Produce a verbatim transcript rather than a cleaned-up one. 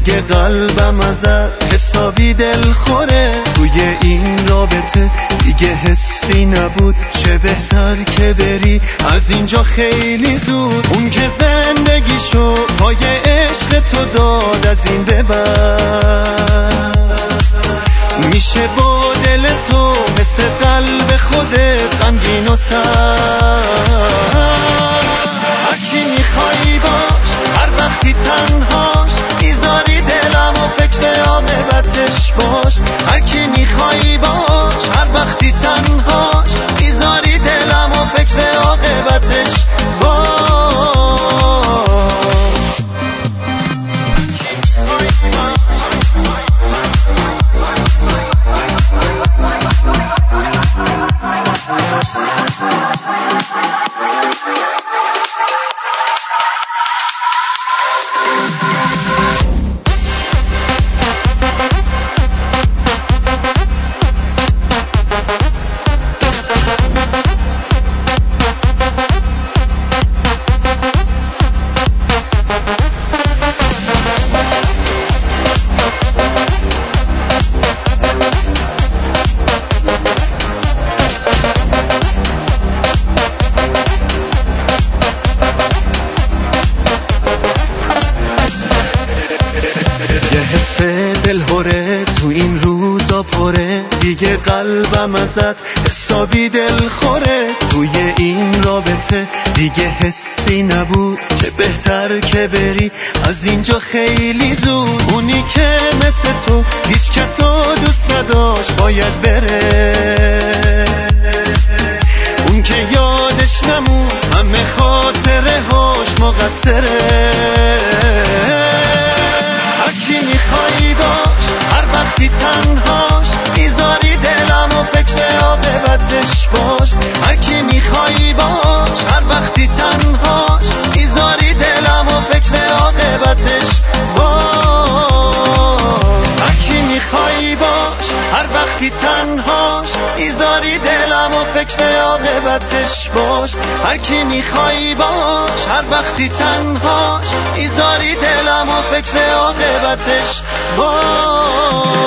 دیگه قلبم ازت حسابی دل خوره. توی این رابطه دیگه حسی نبود، چه بهتر که بری از اینجا خیلی زود. اون که زندگیشو پای عشق تو داد، از این به بعد میشه با دل تو مثل قلب خودت غمگین و سرد. هرچی میخوایی باش، هر وقتی تنهاش میذاری دلم و فکر عاقبتش باش. هرکی میخوایی باش، هر وقتی تنهاش میذاری دلم و فکر عاقبتش باش. تو این روزا پره، دیگه قلبم ازت حسابی دل خوره. توی این رابطه دیگه حسی نبود، چه بهتر که بری از اینجا خیلی زود. اونی که مثل تو هیچ کسو دوست نداشت باید بره، اون که یادش نمون همه خاطره هاش مقصره. هرچی میخوایی باش، هر وقتی تنهاش میذاری دلم و فکر عاقبتش باش. هرکی میخوایی باش، هر وقتی تنهاش میذاری دلم و فکر عاقبتش باش. هرکی میخوایی باش، هر وقتی تنهاش میذاری دلم و فکر عاقبتش باش. هرکی میخوایی باش، هر وقتی تنهاش میذاری دلم و فکر عاقبتش باش.